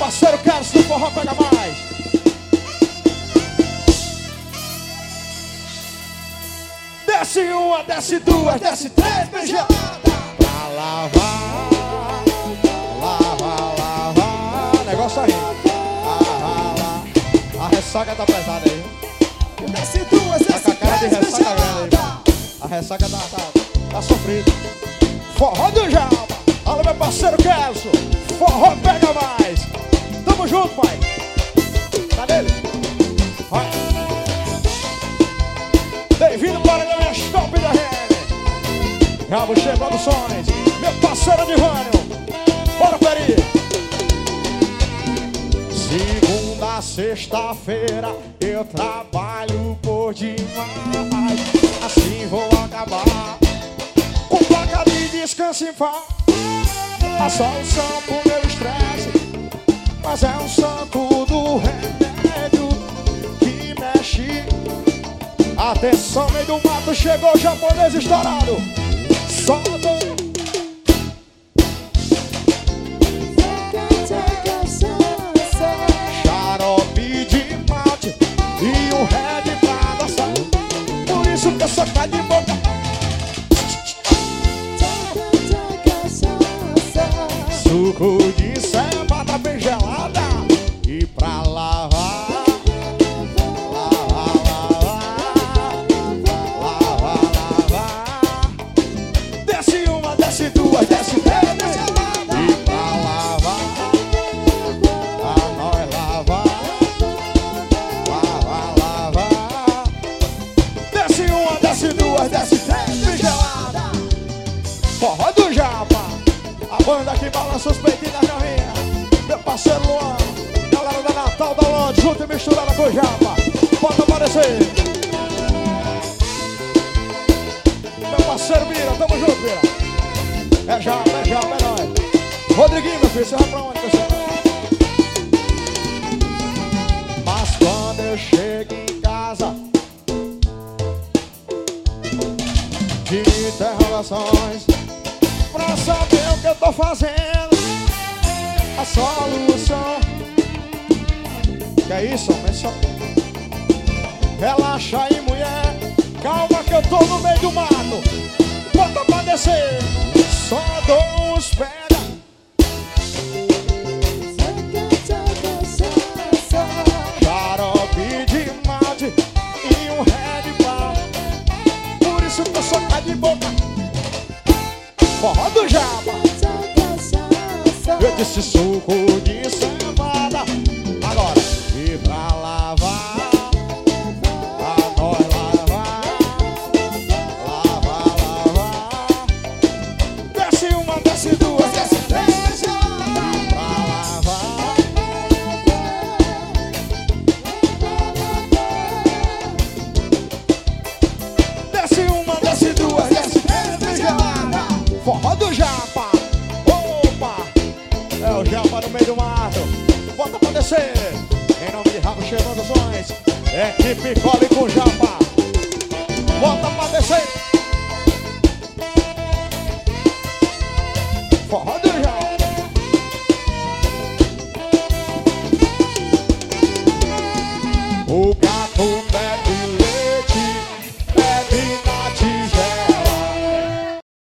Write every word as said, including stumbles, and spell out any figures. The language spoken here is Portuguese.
parceiro Carlos do Forró Pega Mais. Desce uma, desce duas, desce três, beijada. Pra lavar, lavar, lavar. Negócio aí. Ah, lá. A ressaca tá pesada aí. Desce duas, Tá com desce a cara de três, ressaca grande aí. A ressaca tá, tá, tá sofrida. Forró do Jalma. Alô, meu parceiro Kelso. Forró Pega Mais. Tamo junto, pai. Tá nele? Vai. Bem-vindo para a minha Stop da Rene. Gabuchê Produções. Meu parceiro Divânio. Bora, Peri. Segunda, sexta-feira eu trabalho por demais. Assim vou acabar com placa de descanso em paz. A solução pro meu estresse, mas é um santo do remédio que mexe. Atenção, meio do mato, chegou o japonês estourado. Só do... xarope de malte e um red pra dançar. Por isso que eu sou cai de boca. Suco de cevada bem gelada e pra lavar. Lavar, lavar, lavar, lavar. Desce uma, desce duas, desce três, e pra lavar. Pra nós lavar. Lavar, lavar. Desce uma, desce duas, desce três, bem gelada. Forró do Japa. A banda que balança os peitinhos da carrinha. Meu parceiro Luan. Galera da Natal da Londres, junto e misturada com o Japa. Bota aparecer. Meu parceiro Mira, tamo junto, Mira. É Japa, é Japa, é nóis. Rodriguinho, meu filho, você vai pra onde, pessoal? Mas quando eu chego em casa de interrogações pra saber o que eu tô fazendo, a solução. Que é isso, homem? Relaxa aí, mulher. Calma que eu tô no meio do mato. Bota pra descer. Só dou uns pega. Xarope de malte e um red pau. Por isso que eu sou cai de boca. Forró do Japa. Eu disse suco de cevada. Agora, e pra lavar. Pra nós lavar. Lavar, lavar. Desce uma, desce duas, desce três. E pra lavar. Desce uma, desce duas, desce três. Forró do Japa. Opa! É o Japa no meio do mato. Bota pra descer. Em nome de Gabuchê Produções. Equipe Cole com Japa. Bota pra descer.